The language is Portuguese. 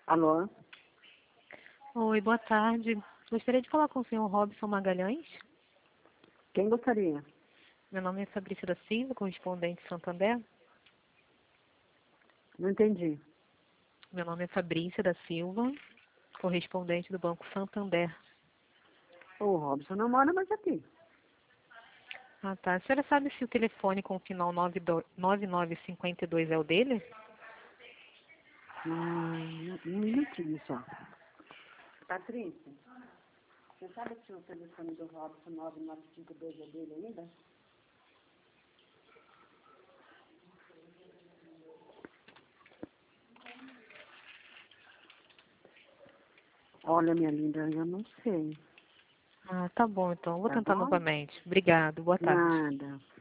Alô? Oi, boa tarde. Gostaria de falar com o senhor Robson Magalhães. Quem gostaria? Meu nome é Fabrícia da Silva, correspondente Santander. Não entendi. Meu nome é Fabrícia da Silva, correspondente do Banco Santander. O Robson não mora mais aqui. Ah, tá. A senhora sabe se o telefone com o final 9952 é o dele? Um minutinho só. Patrícia, você sabe se o telefone do Robson 9952 é dele ainda? Olha, minha linda, eu não sei. Ah, tá bom então. Vou Tá tentar bom? novamente. Obrigado. Boa tarde. Nada.